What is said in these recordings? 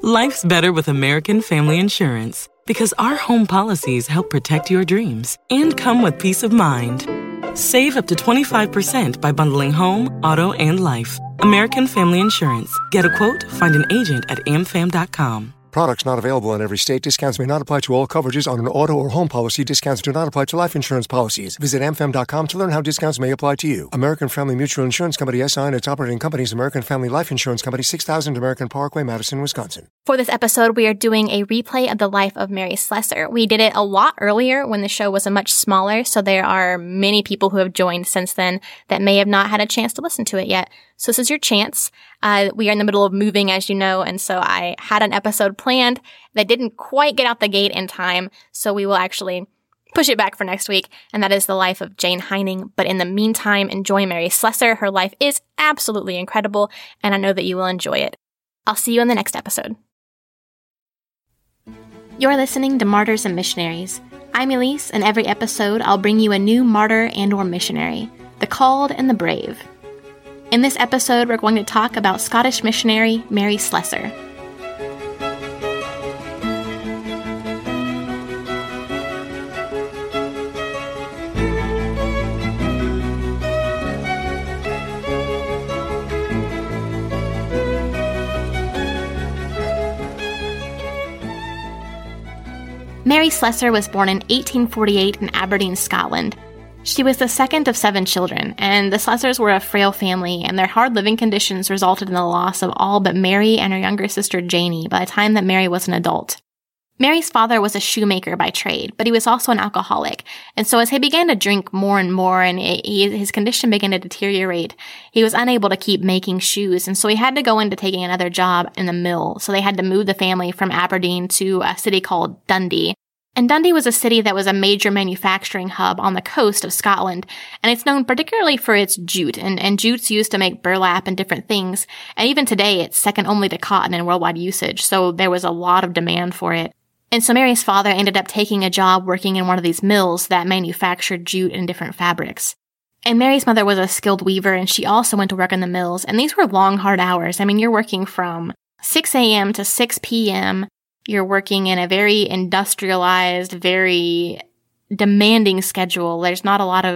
Life's better with American Family Insurance because our home policies help protect your dreams and come with peace of mind. Save up to 25% by bundling home, auto, and life. American Family Insurance. Get a quote, find an agent at amfam.com. Products not available in every state. Discounts may not apply to all coverages on an auto or home policy. Discounts do not apply to life insurance policies. Visit amfam.com to learn how discounts may apply to you. American Family Mutual Insurance Company, SI, and its operating companies, American Family Life Insurance Company, 6000 American Parkway, Madison, Wisconsin. For this episode, we are doing a replay of the life of Mary Slessor. We did it a lot earlier when the show was much smaller, so there are many people who have joined since then that may have not had a chance to listen to it yet. So this is your chance. We are in the middle of moving, as you know, and so I had an episode planned that didn't quite get out the gate in time, so we will actually push it back for next week, and that is the life of Jane Heining. But in the meantime, enjoy Mary Slessor. Her life is absolutely incredible, and I know that you will enjoy it. I'll see you in the next episode. You're listening to Martyrs and Missionaries. I'm Elise, and every episode I'll bring you a new martyr and or missionary, the called and the brave. In this episode, we're going to talk about Scottish missionary Mary Slessor. Mary Slessor was born in 1848 in Aberdeen, Scotland. She was the second of 7 children, and the Slessors were a frail family, and their hard living conditions resulted in the loss of all but Mary and her younger sister Janie by the time that Mary was an adult. Mary's father was a shoemaker by trade, but he was also an alcoholic, and so as he began to drink more and more and his condition began to deteriorate, he was unable to keep making shoes, and so he had to go into taking another job in the mill. So they had to move the family from Aberdeen to a city called Dundee. And Dundee was a city that was a major manufacturing hub on the coast of Scotland, and it's known particularly for its jute, and jute's used to make burlap and different things, and even today it's second only to cotton in worldwide usage, so there was a lot of demand for it. And so Mary's father ended up taking a job working in one of these mills that manufactured jute and different fabrics. And Mary's mother was a skilled weaver, and she also went to work in the mills, and these were long, hard hours. I mean, you're working from 6 a.m. to 6 p.m., You're working in a very industrialized, very demanding schedule. There's not a lot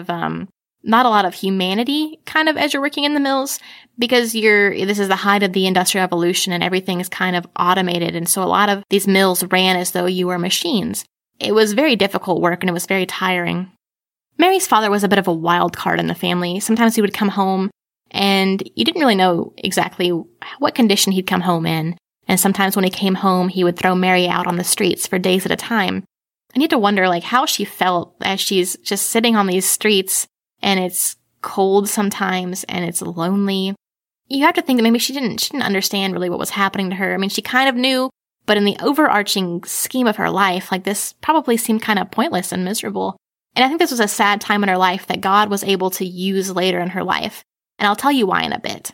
of humanity kind of as you're working in the mills because this is the height of the Industrial Revolution and everything is kind of automated. And so a lot of these mills ran as though you were machines. It was very difficult work and it was very tiring. Mary's father was a bit of a wild card in the family. Sometimes he would come home and you didn't really know exactly what condition he'd come home in. And sometimes when he came home, he would throw Mary out on the streets for days at a time. I need to wonder, how she felt as she's just sitting on these streets, and it's cold sometimes, and it's lonely. You have to think that maybe she didn't understand really what was happening to her. I mean, she kind of knew, but in the overarching scheme of her life, this probably seemed kind of pointless and miserable. And I think this was a sad time in her life that God was able to use later in her life. And I'll tell you why in a bit.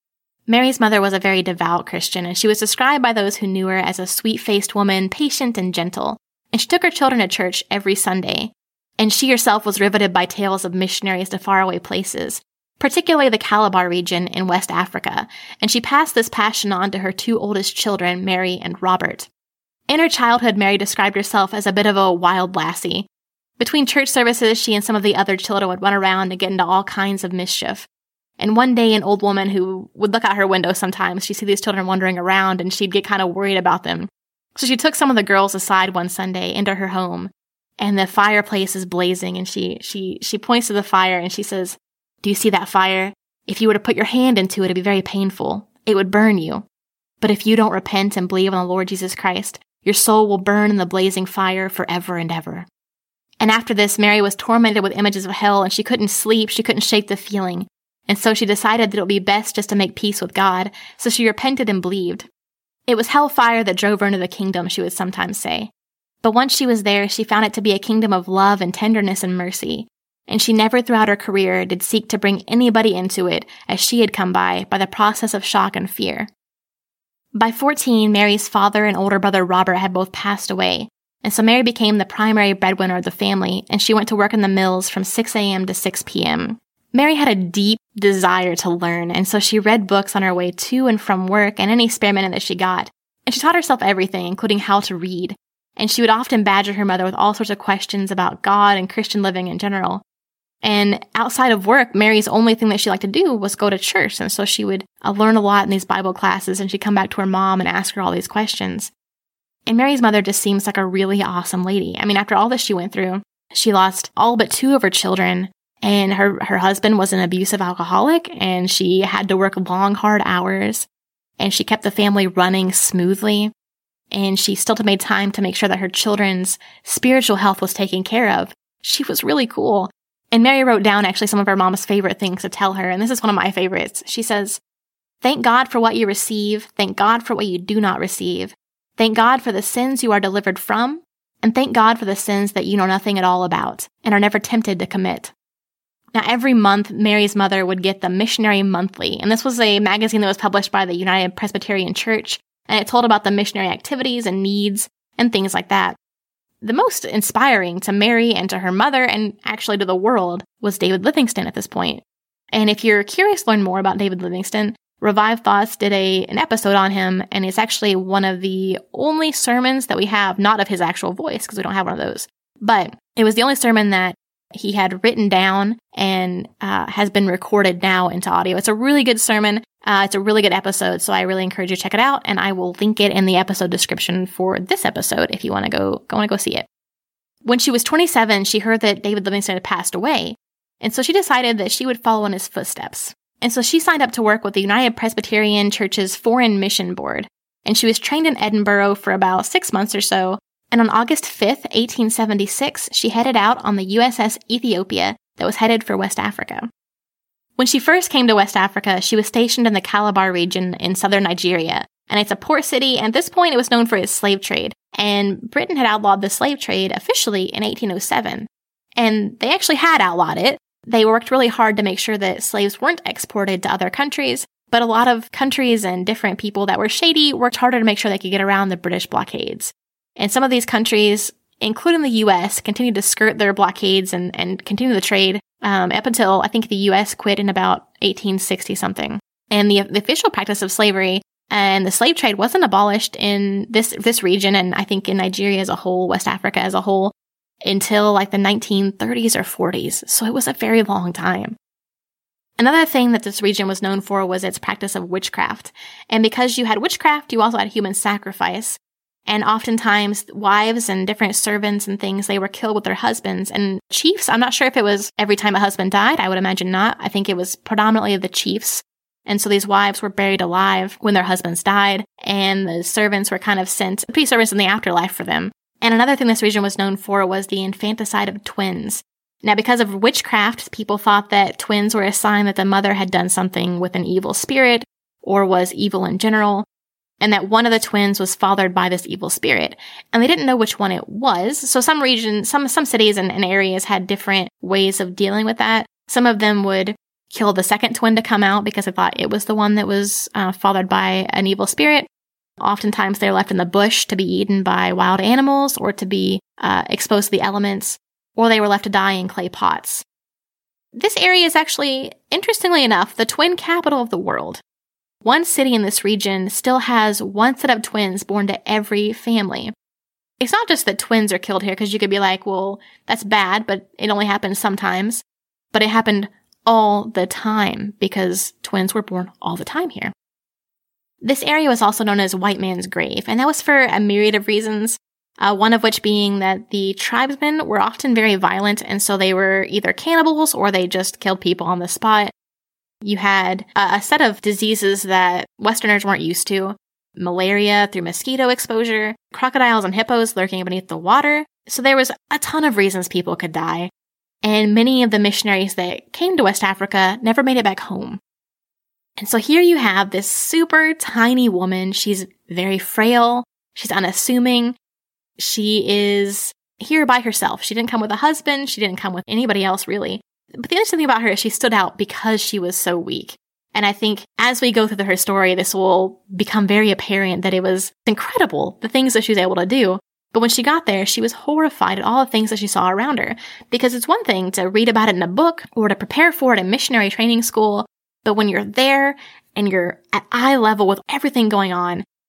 Mary's mother was a very devout Christian, and she was described by those who knew her as a sweet-faced woman, patient and gentle. And she took her children to church every Sunday. And she herself was riveted by tales of missionaries to faraway places, particularly the Calabar region in West Africa. And she passed this passion on to her 2 oldest children, Mary and Robert. In her childhood, Mary described herself as a bit of a wild lassie. Between church services, she and some of the other children would run around and get into all kinds of mischief. And one day, an old woman who would look out her window sometimes, she'd see these children wandering around, and she'd get kind of worried about them. So she took some of the girls aside one Sunday into her home, and the fireplace is blazing, and she points to the fire, and she says, "Do you see that fire? If you were to put your hand into it, it'd be very painful. It would burn you. But if you don't repent and believe on the Lord Jesus Christ, your soul will burn in the blazing fire forever and ever." And after this, Mary was tormented with images of hell, and she couldn't sleep, she couldn't shake the feeling. And so she decided that it would be best just to make peace with God, so she repented and believed. It was hellfire that drove her into the kingdom, she would sometimes say. But once she was there, she found it to be a kingdom of love and tenderness and mercy. And she never throughout her career did seek to bring anybody into it as she had come by the process of shock and fear. By 14, Mary's father and older brother Robert had both passed away. And so Mary became the primary breadwinner of the family, and she went to work in the mills from 6 a.m. to 6 p.m. Mary had a deep desire to learn, and so she read books on her way to and from work and any spare minute that she got. And she taught herself everything, including how to read. And she would often badger her mother with all sorts of questions about God and Christian living in general. And outside of work, Mary's only thing that she liked to do was go to church. And so she would learn a lot in these Bible classes, and she'd come back to her mom and ask her all these questions. And Mary's mother just seems like a really awesome lady. I mean, after all this she went through, she lost all but 2 of her children, and her husband was an abusive alcoholic, and she had to work long, hard hours, and she kept the family running smoothly, and she still made time to make sure that her children's spiritual health was taken care of. She was really cool. And Mary wrote down actually some of her mom's favorite things to tell her, and this is one of my favorites. She says, "Thank God for what you receive. Thank God for what you do not receive. Thank God for the sins you are delivered from, and thank God for the sins that you know nothing at all about and are never tempted to commit." Now, every month, Mary's mother would get the Missionary Monthly, and this was a magazine that was published by the United Presbyterian Church, and it told about the missionary activities and needs and things like that. The most inspiring to Mary and to her mother, and actually to the world, was David Livingstone at this point. And if you're curious to learn more about David Livingstone, Revive Thoughts did an episode on him, and it's actually one of the only sermons that we have, not of his actual voice, because we don't have one of those, but it was the only sermon that he had written down and has been recorded now into audio. It's a really good sermon. It's a really good episode, so I really encourage you to check it out, and I will link it in the episode description for this episode if you want to go see it. When she was 27, she heard that David Livingstone had passed away, and so she decided that she would follow in his footsteps. And so she signed up to work with the United Presbyterian Church's Foreign Mission Board, and she was trained in Edinburgh for about 6 months or so, and on August 5th, 1876, she headed out on the USS Ethiopia that was headed for West Africa. When she first came to West Africa, she was stationed in the Calabar region in southern Nigeria, and it's a port city, and at this point it was known for its slave trade, and Britain had outlawed the slave trade officially in 1807. And they actually had outlawed it. They worked really hard to make sure that slaves weren't exported to other countries, but a lot of countries and different people that were shady worked harder to make sure they could get around the British blockades. And some of these countries, including the U.S., continued to skirt their blockades and continue the trade up until, I think, the U.S. quit in about 1860-something. And the official practice of slavery and the slave trade wasn't abolished in this region, and I think in Nigeria as a whole, West Africa as a whole, until like the 1930s or 40s. So it was a very long time. Another thing that this region was known for was its practice of witchcraft. And because you had witchcraft, you also had human sacrifice. And oftentimes, wives and different servants and things, they were killed with their husbands. And chiefs, I'm not sure if it was every time a husband died. I would imagine not. I think it was predominantly the chiefs. And so these wives were buried alive when their husbands died. And the servants were kind of sent to be servants in the afterlife for them. And another thing this region was known for was the infanticide of twins. Now, because of witchcraft, people thought that twins were a sign that the mother had done something with an evil spirit or was evil in general, and that one of the twins was fathered by this evil spirit. And they didn't know which one it was. So some regions, some cities and areas had different ways of dealing with that. Some of them would kill the second twin to come out because they thought it was the one that was fathered by an evil spirit. Oftentimes they're left in the bush to be eaten by wild animals or to be exposed to the elements, or they were left to die in clay pots. This area is actually, interestingly enough, the twin capital of the world. One city in this region still has one set of twins born to every family. It's not just that twins are killed here, because you could be like, well, that's bad, but it only happens sometimes. But it happened all the time because twins were born all the time here. This area was also known as White Man's Grave, and that was for a myriad of reasons, one of which being that the tribesmen were often very violent, and so they were either cannibals or they just killed people on the spot. You had a set of diseases that Westerners weren't used to: malaria through mosquito exposure, crocodiles and hippos lurking beneath the water. So there was a ton of reasons people could die, and many of the missionaries that came to West Africa never made it back home. And so here you have this super tiny woman. She's very frail. She's unassuming. She is here by herself. She didn't come with a husband. She didn't come with anybody else, really. But the interesting thing about her is she stood out because she was so weak. And I think as we go through her story, this will become very apparent that it was incredible, the things that she was able to do. But when she got there, she was horrified at all the things that she saw around her. Because it's one thing to read about it in a book or to prepare for it in missionary training school. But when you're there and you're at eye level with everything going on,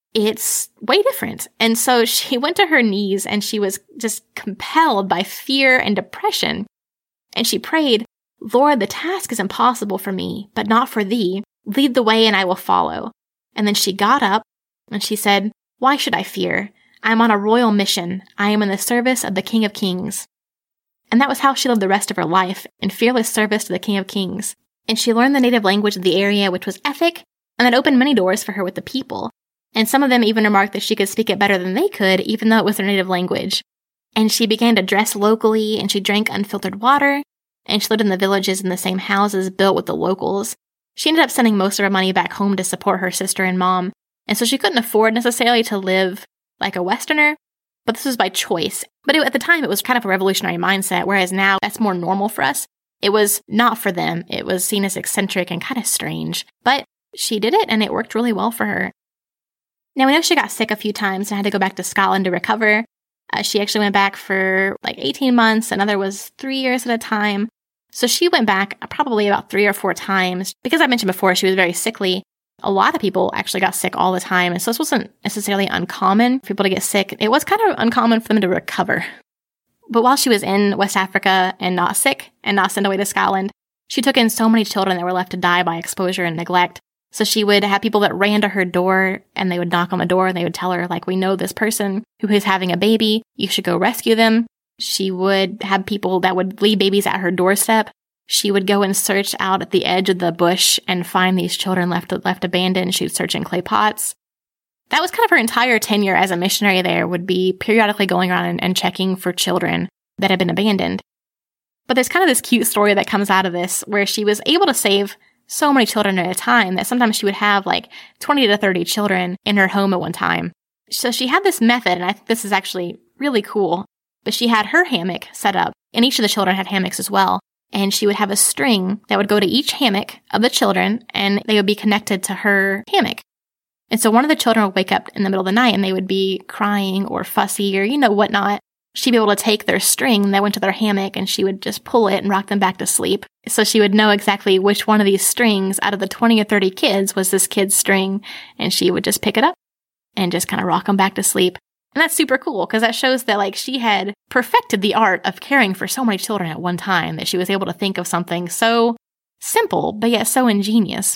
it's way different. And so she went to her knees and she was just compelled by fear and depression. And she prayed, "Lord, the task is impossible for me, but not for thee. Lead the way and I will follow." And then she got up and she said, "Why should I fear? I am on a royal mission. I am in the service of the King of Kings." And that was how she lived the rest of her life, in fearless service to the King of Kings. And she learned the native language of the area, which was Efik, and that opened many doors for her with the people. And some of them even remarked that she could speak it better than they could, even though it was their native language. And she began to dress locally, and she drank unfiltered water, and she lived in the villages in the same houses built with the locals. She ended up sending most of her money back home to support her sister and mom, and so she couldn't afford necessarily to live like a Westerner, but this was by choice. But at the time, it was kind of a revolutionary mindset, whereas now that's more normal for us. It was not for them. It was seen as eccentric and kind of strange, but she did it, and it worked really well for her. Now, we know she got sick a few times and had to go back to Scotland to recover. She actually went back for like 18 months. Another was 3 years at a time. So she went back probably about 3 or 4 times. Because I mentioned before, she was very sickly. A lot of people actually got sick all the time. And so this wasn't necessarily uncommon for people to get sick. It was kind of uncommon for them to recover. But while she was in West Africa and not sick and not sent away to Scotland, she took in so many children that were left to die by exposure and neglect. So she would have people that ran to her door and they would knock on the door and they would tell her, like, "We know this person who is having a baby. You should go rescue them." She would have people that would leave babies at her doorstep. She would go and search out at the edge of the bush and find these children left abandoned. She would search in clay pots. That was kind of her entire tenure as a missionary there, would be periodically going around and checking for children that had been abandoned. But there's kind of this cute story that comes out of this where she was able to save so many children at a time that sometimes she would have like 20 to 30 children in her home at one time. So she had this method, and I think this is actually really cool, but she had her hammock set up, and each of the children had hammocks as well. And she would have a string that would go to each hammock of the children, and they would be connected to her hammock. And so one of the children would wake up in the middle of the night and they would be crying or fussy or, whatnot. She'd be able to take their string that went to their hammock and she would just pull it and rock them back to sleep. So she would know exactly which one of these strings out of the 20 or 30 kids was this kid's string, and she would just pick it up and just kind of rock them back to sleep. And that's super cool because that shows that like she had perfected the art of caring for so many children at one time, that she was able to think of something so simple but yet so ingenious.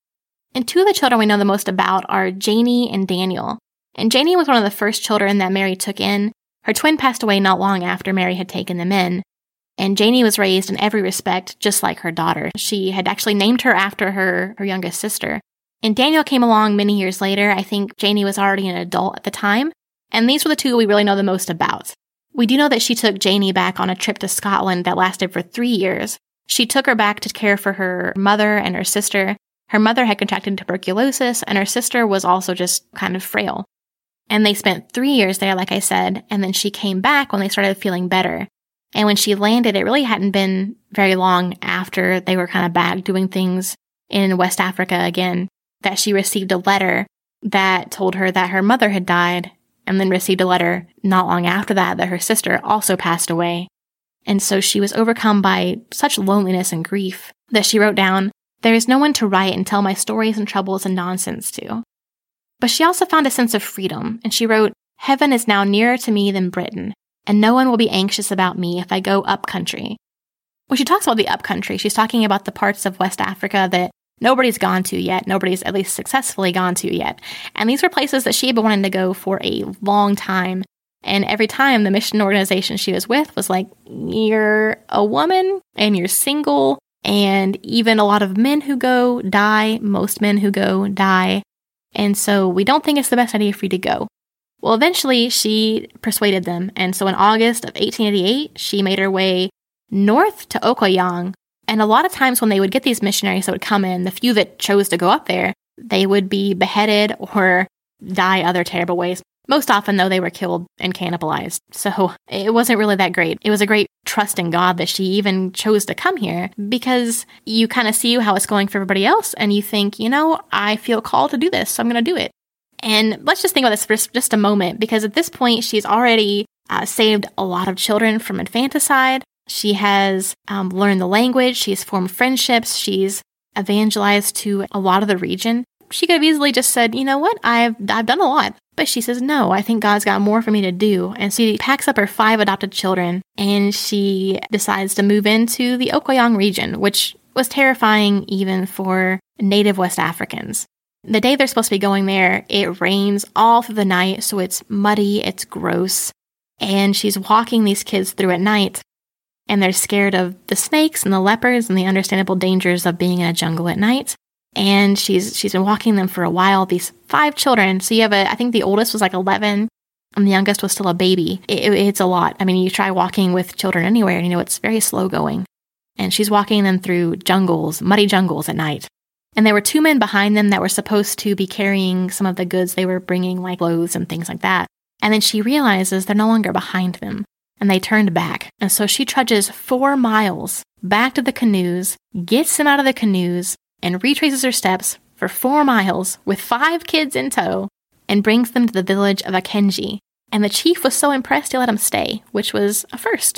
And 2 of the children we know the most about are Janie and Daniel. And Janie was one of the first children that Mary took in. Her twin passed away not long after Mary had taken them in. And Janie was raised in every respect just like her daughter. She had actually named her after her youngest sister. And Daniel came along many years later. I think Janie was already an adult at the time. And these were the 2 we really know the most about. We do know that she took Janie back on a trip to Scotland that lasted for 3 years. She took her back to care for her mother and her sister. Her mother had contracted tuberculosis, and her sister was also just kind of frail. And they spent 3 years there, like I said, and then she came back when they started feeling better. And when she landed, it really hadn't been very long after they were kind of back doing things in West Africa again, that she received a letter that told her that her mother had died, and then received a letter not long after that her sister also passed away. And so she was overcome by such loneliness and grief that she wrote down, "There is no one to write and tell my stories and troubles and nonsense to." But she also found a sense of freedom, and she wrote, "Heaven is now nearer to me than Britain, and no one will be anxious about me if I go up country." When she talks about the up country, she's talking about the parts of West Africa that nobody's gone to yet, nobody's at least successfully gone to yet. And these were places that she had been wanting to go for a long time. And every time the mission organization she was with was like, "You're a woman and you're single, and even a lot of men who go die, most men who go die. And so we don't think it's the best idea for you to go." Well, eventually she persuaded them. And so in August of 1888, she made her way north to Okoyong. And a lot of times when they would get these missionaries that would come in, the few that chose to go up there, they would be beheaded or die other terrible ways. Most often, though, they were killed and cannibalized. So it wasn't really that great. It was a great trust in God that she even chose to come here, because you kind of see how it's going for everybody else and you think, I feel called to do this, so I'm going to do it. And let's just think about this for just a moment, because at this point, she's already saved a lot of children from infanticide. She has learned the language. She's formed friendships. She's evangelized to a lot of the region. She could have easily just said, you know what, I've done a lot. But she says, no, I think God's got more for me to do. And so she packs up her 5 adopted children and she decides to move into the Okoyong region, which was terrifying even for native West Africans. The day they're supposed to be going there, it rains all through the night, so it's muddy, it's gross. And she's walking these kids through at night, and they're scared of the snakes and the leopards and the understandable dangers of being in a jungle at night. And she's been walking them for a while, these 5 children. So you have I think the oldest was like 11, and the youngest was still a baby. It's a lot. I mean, you try walking with children anywhere, and it's very slow going. And she's walking them through jungles, muddy jungles at night. And there were 2 men behind them that were supposed to be carrying some of the goods they were bringing, like clothes and things like that. And then she realizes they're no longer behind them, and they turned back. And so she trudges 4 miles back to the canoes, gets them out of the canoes, and retraces her steps for 4 miles with 5 kids in tow and brings them to the village of Akenji. And the chief was so impressed he let him stay, which was a first.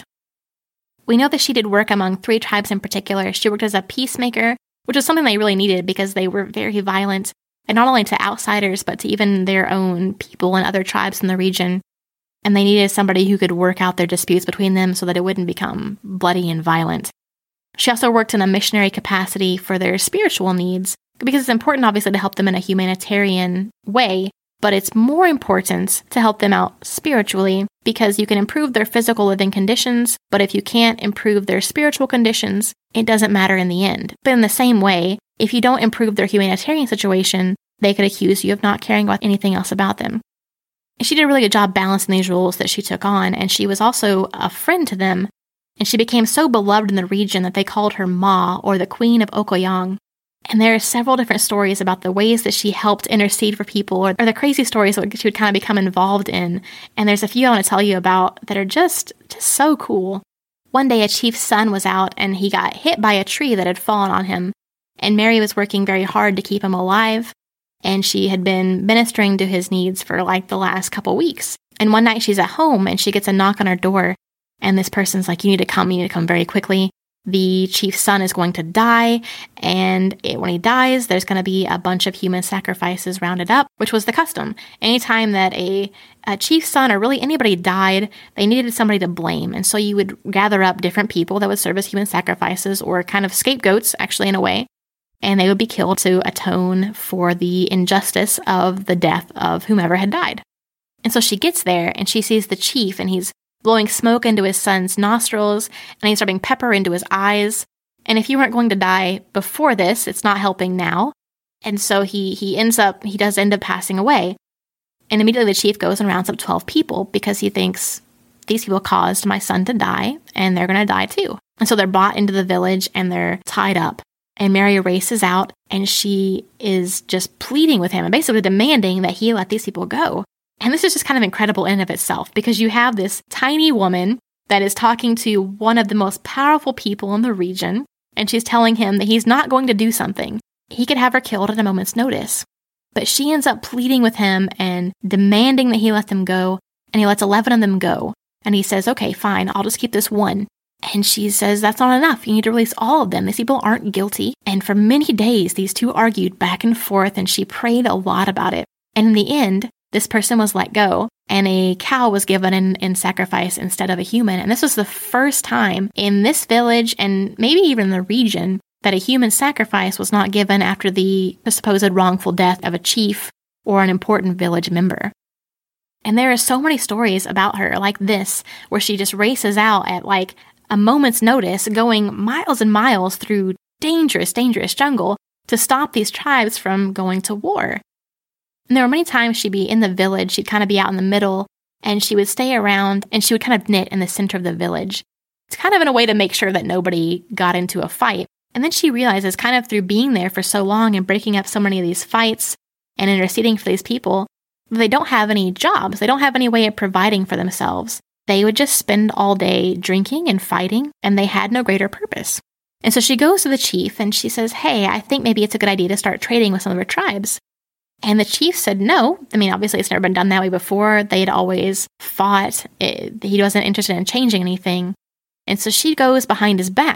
We know that she did work among 3 tribes in particular. She worked as a peacemaker, which was something they really needed because they were very violent, and not only to outsiders, but to even their own people and other tribes in the region. And they needed somebody who could work out their disputes between them so that it wouldn't become bloody and violent. She also worked in a missionary capacity for their spiritual needs, because it's important, obviously, to help them in a humanitarian way, but it's more important to help them out spiritually, because you can improve their physical living conditions, but if you can't improve their spiritual conditions, it doesn't matter in the end. But in the same way, if you don't improve their humanitarian situation, they could accuse you of not caring about anything else about them. She did a really good job balancing these roles that she took on, and she was also a friend to them. And she became so beloved in the region that they called her Ma, or the Queen of Okoyong. And there are several different stories about the ways that she helped intercede for people, or the crazy stories that she would kind of become involved in. And there's a few I want to tell you about that are just so cool. One day, a chief's son was out, and he got hit by a tree that had fallen on him. And Mary was working very hard to keep him alive, and she had been ministering to his needs for like the last couple weeks. And one night, she's at home, and she gets a knock on her door. And this person's like, you need to come very quickly. The chief's son is going to die, and when he dies, there's going to be a bunch of human sacrifices rounded up, which was the custom. Anytime that a chief's son, or really anybody died, they needed somebody to blame. And so you would gather up different people that would serve as human sacrifices, or kind of scapegoats, actually, in a way. And they would be killed to atone for the injustice of the death of whomever had died. And so she gets there, and she sees the chief, and he's blowing smoke into his son's nostrils, and he's rubbing pepper into his eyes. And if you weren't going to die before this, it's not helping now. And so he does end up passing away. And immediately the chief goes and rounds up 12 people because he thinks these people caused my son to die, and they're going to die too. And so they're brought into the village, and they're tied up. And Mary races out, and she is just pleading with him and basically demanding that he let these people go. And this is just kind of incredible in and of itself, because you have this tiny woman that is talking to one of the most powerful people in the region, and she's telling him that he's not going to do something. He could have her killed at a moment's notice. But she ends up pleading with him and demanding that he let them go, and he lets 11 of them go. And he says, okay, fine, I'll just keep this one. And she says, that's not enough. You need to release all of them. These people aren't guilty. And for many days, these two argued back and forth, and she prayed a lot about it. And in the end, this person was let go, and a cow was given in sacrifice instead of a human. And this was the first time in this village, and maybe even the region, that a human sacrifice was not given after the supposed wrongful death of a chief or an important village member. And there are so many stories about her like this, where she just races out at like a moment's notice, going miles and miles through dangerous jungle to stop these tribes from going to war. And there were many times she'd be in the village, she'd kind of be out in the middle, and she would stay around, and she would kind of knit in the center of the village. It's kind of in a way to make sure that nobody got into a fight. And then she realizes, kind of through being there for so long and breaking up so many of these fights and interceding for these people, they don't have any jobs. They don't have any way of providing for themselves. They would just spend all day drinking and fighting, and they had no greater purpose. And so she goes to the chief, and she says, hey, I think maybe it's a good idea to start trading with some of our tribes. And the chief said no. I mean, obviously, it's never been done that way before. They'd always fought. He wasn't interested in changing anything. And so she goes behind his back,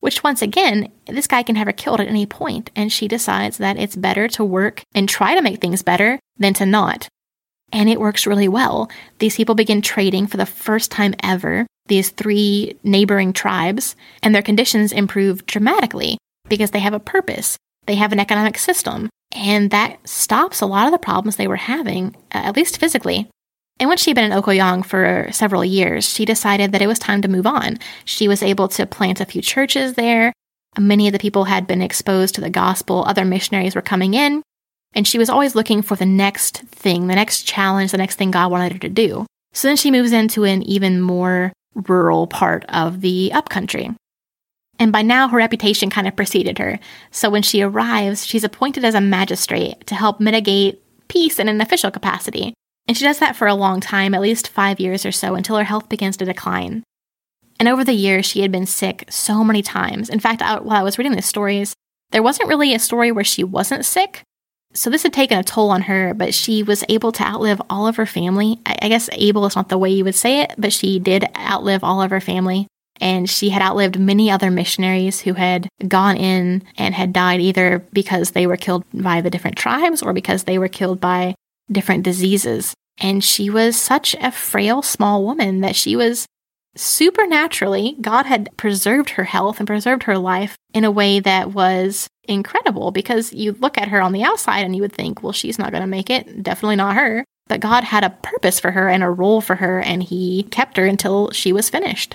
which once again, this guy can have her killed at any point, and she decides that it's better to work and try to make things better than to not. And it works really well. These people begin trading for the first time ever, these 3 neighboring tribes, and their conditions improve dramatically because they have a purpose. They have an economic system, and that stops a lot of the problems they were having, at least physically. And once she'd been in Okoyong for several years, she decided that it was time to move on. She was able to plant a few churches there. Many of the people had been exposed to the gospel. Other missionaries were coming in. And she was always looking for the next thing, the next challenge, the next thing God wanted her to do. So then she moves into an even more rural part of the upcountry. And by now, her reputation kind of preceded her. So when she arrives, she's appointed as a magistrate to help mitigate peace in an official capacity. And she does that for a long time, at least 5 years or so, until her health begins to decline. And over the years, she had been sick so many times. In fact, while I was reading the stories, there wasn't really a story where she wasn't sick. So this had taken a toll on her, but she was able to outlive all of her family. I guess able is not the way you would say it, but she did outlive all of her family. And she had outlived many other missionaries who had gone in and had died either because they were killed by the different tribes or because they were killed by different diseases. And she was such a frail, small woman that she was supernaturally, God had preserved her health and preserved her life in a way that was incredible, because you look at her on the outside and you would think, well, she's not going to make it. Definitely not her. But God had a purpose for her and a role for her, and he kept her until she was finished.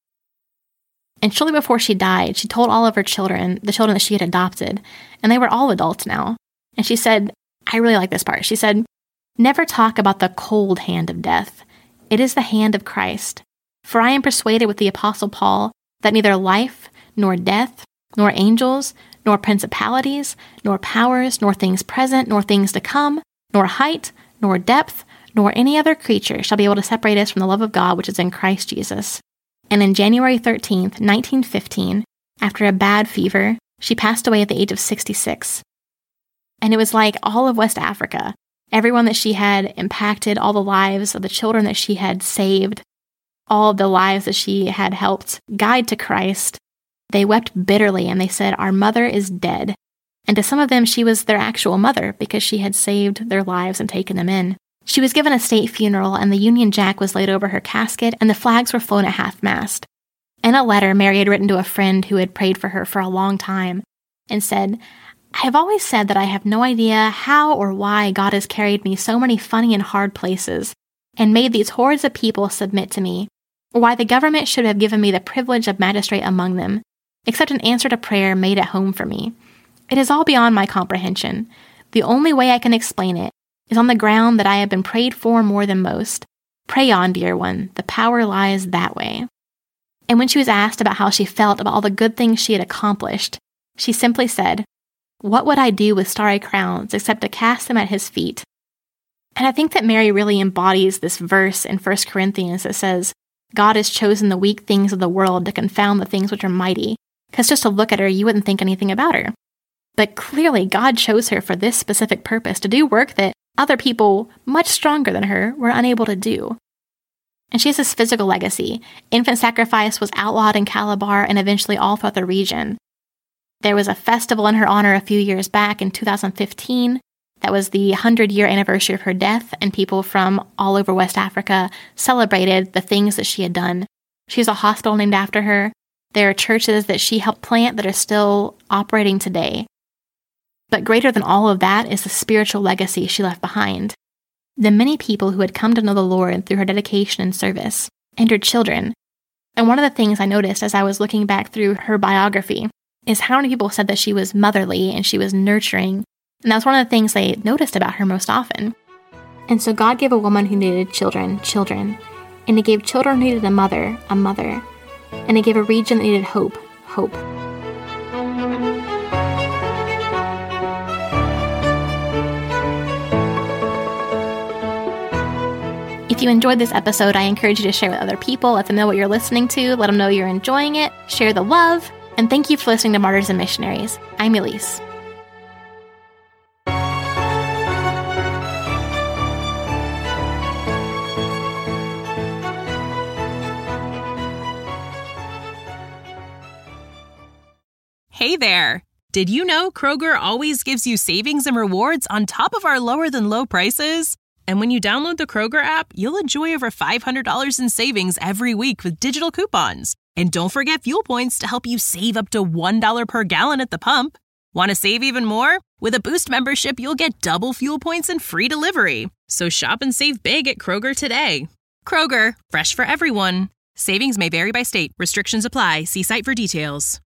And shortly before she died, she told all of her children, the children that she had adopted, and they were all adults now. And she said, I really like this part. She said, never talk about the cold hand of death. It is the hand of Christ. For I am persuaded with the Apostle Paul that neither life, nor death, nor angels, nor principalities, nor powers, nor things present, nor things to come, nor height, nor depth, nor any other creature shall be able to separate us from the love of God which is in Christ Jesus. And on January 13th, 1915, after a bad fever, she passed away at the age of 66. And it was like all of West Africa, everyone that she had impacted, all the lives of the children that she had saved, all of the lives that she had helped guide to Christ, they wept bitterly and they said, our mother is dead. And to some of them, she was their actual mother because she had saved their lives and taken them in. She was given a state funeral, and the Union Jack was laid over her casket, and the flags were flown at half-mast. In a letter, Mary had written to a friend who had prayed for her for a long time and said, I have always said that I have no idea how or why God has carried me so many funny and hard places and made these hordes of people submit to me, or why the government should have given me the privilege of magistrate among them, except an answer to prayer made at home for me. It is all beyond my comprehension. The only way I can explain it is on the ground that I have been prayed for more than most. Pray on, dear one. The power lies that way. And when she was asked about how she felt about all the good things she had accomplished, she simply said, what would I do with starry crowns except to cast them at his feet? And I think that Mary really embodies this verse in 1 Corinthians that says, God has chosen the weak things of the world to confound the things which are mighty. Because just to look at her, you wouldn't think anything about her. But clearly, God chose her for this specific purpose, to do work that other people much stronger than her were unable to do. And she has this physical legacy. Infant sacrifice was outlawed in Calabar and eventually all throughout the region. There was a festival in her honor a few years back in 2015. That was the 100-year anniversary of her death, and people from all over West Africa celebrated the things that she had done. She has a hospital named after her. There are churches that she helped plant that are still operating today. But greater than all of that is the spiritual legacy she left behind. The many people who had come to know the Lord through her dedication and service, and her children. And one of the things I noticed as I was looking back through her biography is how many people said that she was motherly and she was nurturing. And that was one of the things they noticed about her most often. And so God gave a woman who needed children. And he gave children who needed a mother. And he gave a region that needed hope. If you enjoyed this episode, I encourage you to share with other people. Let them know what you're listening to. Let them know you're enjoying it. Share the love. And thank you for listening to Martyrs and Missionaries. I'm Elise. Hey there! Did you know Kroger always gives you savings and rewards on top of our lower-than-low prices? And when you download the Kroger app, you'll enjoy over $500 in savings every week with digital coupons. And don't forget fuel points to help you save up to $1 per gallon at the pump. Want to save even more? With a Boost membership, you'll get double fuel points and free delivery. So shop and save big at Kroger today. Kroger, fresh for everyone. Savings may vary by state. Restrictions apply. See site for details.